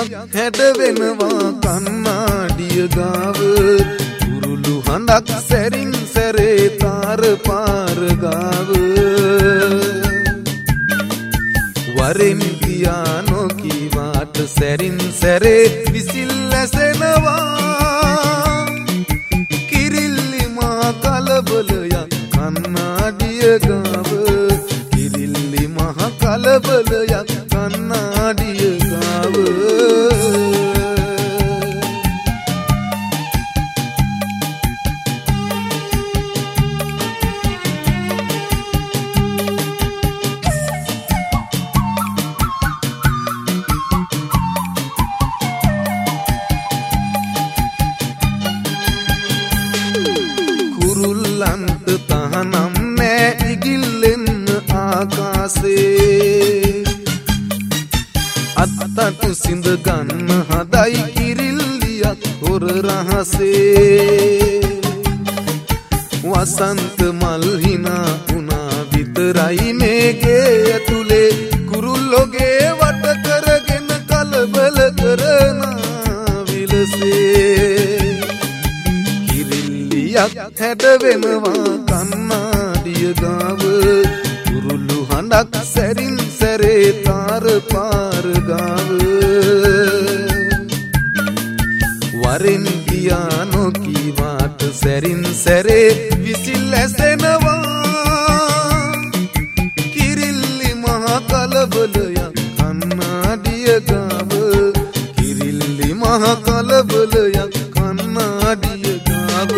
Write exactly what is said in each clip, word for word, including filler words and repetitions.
හැඩ වෙනවා කන්නාඩිය ගාව කුරුළු හඬක් සැරින් සැරේ තාර පාර ගාව වරෙන් පියානෝ කීවාට සැරින් සැරේ විසිල් ඇසෙනවා කිරිල්ලි මා කලබලයක් කන්නාඩිය ගාව කිරිල්ලි මහ කලබලයක් කන්නාඩිය ගාව කුරුල්ලන්ට තහනම් නෑ ඉගිල්ලෙන්න ආකාසේ අත්තට සිඳ ගන්න හදයි කිරිල්ලියක් හොර රහසේ වසන්ත මල් හිනා වුණා විතරයි මේගේ ඇතුලේ කුරුල්ලෝගේ වට කරගෙන කලබල කරන විලසේ කිරිල්ලියක් හැඩ වෙනවා කන්නාඩිය ගාව කුරුළු හඬක් සැරින් සැරේ තාර පාර ගාව වරෙන් පියානෝ කීවාට සැරින් සැරේ විසිල් ඇසෙනවා කිරිල්ලි මහ කලබලයක් කන්නාඩිය ගාව කිරිල්ලි මහ කලබලයක් කන්නාඩිය ගාව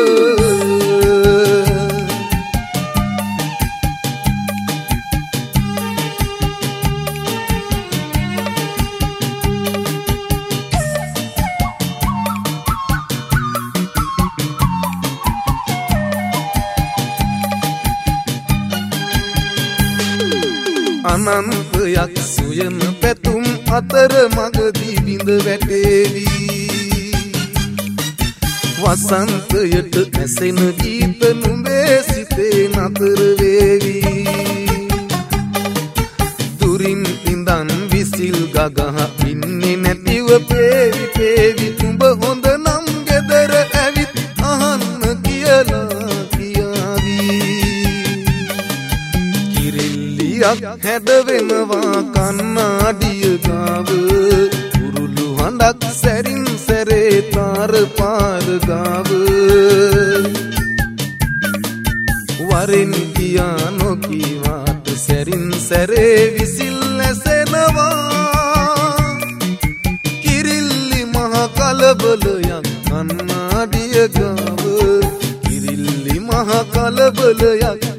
අනන්තයක් සුයන පැතුම් අතර මගදී බිඳ වැටේවි වසන්තයට ඇසෙන ගීත නුඹේ සිතේ නතර වේවි දුරින් ඉඳන් විසිල් ගගහ ඉන්නේ නැතිව පේවි පේවි තුඹ හොඳ නම් ගෙදර ඇවිත් අහන්න කියලා කියාවි හැඩ වෙනවා කන්නාඩිය ගාව කුරුළු හඬක් සැරින් සැරේ තාර පාර ගාව වරෙන් පියානෝ කීවාට සැරින් සැරේ විසිල් ඇසෙනවා කිරිල්ලි මහ කලබලයක් කන්නාඩිය ගාව කිරිල්ලි මහ කලබලයක්